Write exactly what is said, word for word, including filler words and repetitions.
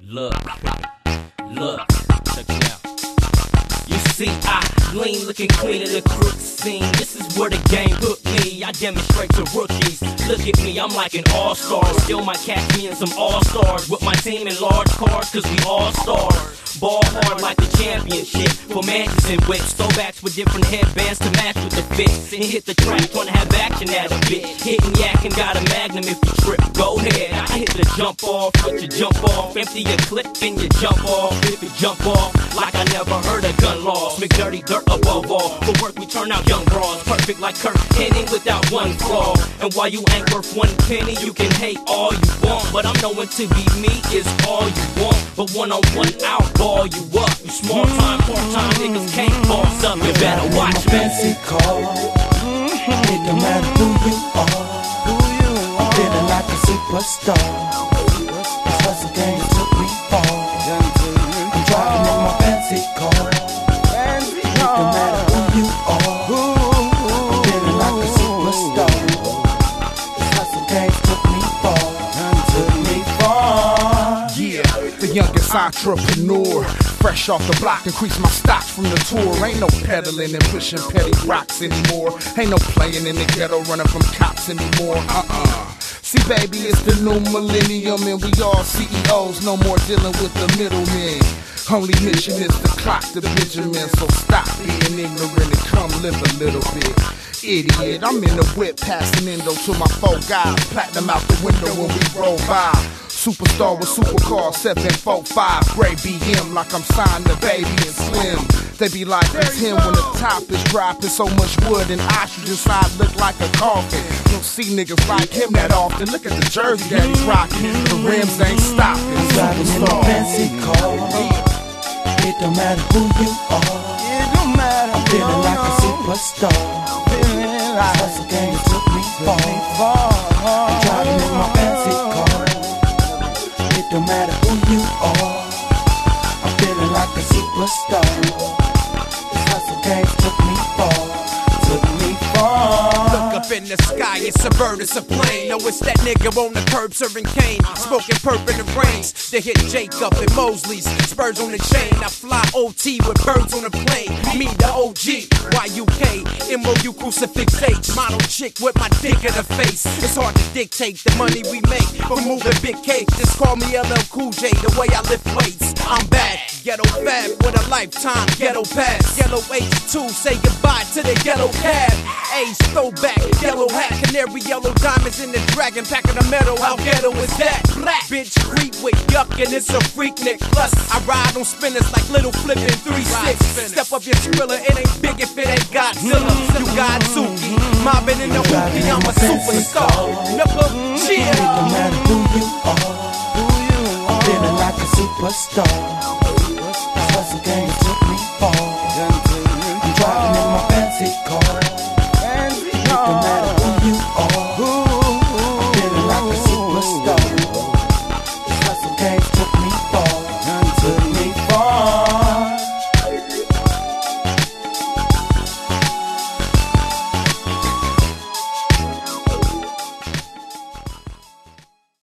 Look, look, check it out. You see, I lean looking clean in the crook scene. This is where the game hooked me. I demonstrate to rookies. Look at me, I'm like an all-star. Still might catch me in some all-stars with my team in large cars, cause we all stars. Ball hard like the championship for matches and whips. Throwbacks with different headbands to match with the fits. And hit the track, trying to have action at a bit. Hitting yak and got a magnum if you trip. Go ahead, I hit the jump off, put your jump off. Empty your clip and you jump off. If you jump off, like I never heard of gun laws. McDirty dirt above all. For work we turn out young bras. Perfect like Kurt Hennig without one flaw. And while you ain't worth one penny, you can hate all you want. But I'm knowing to be me is all you want. But one on one out, ball you up. You small time, part time niggas can't boss up. You better watch me. Fancy car. It don't matter who you are. I'm feeling like a superstar. This hustle game took me far. I'm driving in my fancy car. It don't matter who you are. I'm feeling like a superstar. This hustle game took me far. Took me far. Yeah, the youngest entrepreneur. Fresh off the block, increase my stocks from the tour. Ain't no peddling and pushing petty rocks anymore. Ain't no playing in the ghetto, running from cops anymore. Uh-uh. See, baby, it's the new millennium, and we all C E Os. No more dealing with the middlemen. Only mission is to clock the Benjamin. So stop being ignorant and come live a little bit. Idiot, I'm in the whip, passing endo to my four guys. Platinum out the window when we roll by. Superstar with supercar, seven four five, gray B M like I'm signed to Baby and Slim. They be like, it's him when the top is dropping. So much wood and oxygen side look like a coffin. You don't see niggas like him that often. Look at the jersey that he's rocking. The rims ain't stopping. Driving in a fancy car. It don't matter who you are. I'm feeling like a superstar. This hustle game took me far. I'm driving in my fancy car. It don't matter who you are. I'm feeling like a superstar. This hustle game took me far. Took me far. Look up in the sky, it's a bird, it's a plane. No, it's that nigga on the curb serving cane, smoking perp in the rains. They hit Jacob and Mosley's, spurs on the chain. I fly O T with birds on the plane. Me, the O G, Y U K, M O U crucifix H. Model chick with my dick in her face. It's hard to dictate the money we make from moving big cake. Just call me L L Cool J, the way I lift weights. I'm bad, ghetto fab with a lifetime ghetto pass. Yellow H two, say goodbye to the yellow cab. Ace throwback, yellow hat, canary yellow diamonds in the dragon pack of the metal. How ghetto is that? Black bitch creep with yuck and it's a freak nick. Plus I ride on spinners like little flipping three six. Step up your thriller, it ain't big if it ain't Godzilla. You got Suki, mobbing in the hoopy, I'm a superstar. Knuckle, cheer. It don't matter who you are. I'm feeling like a superstar.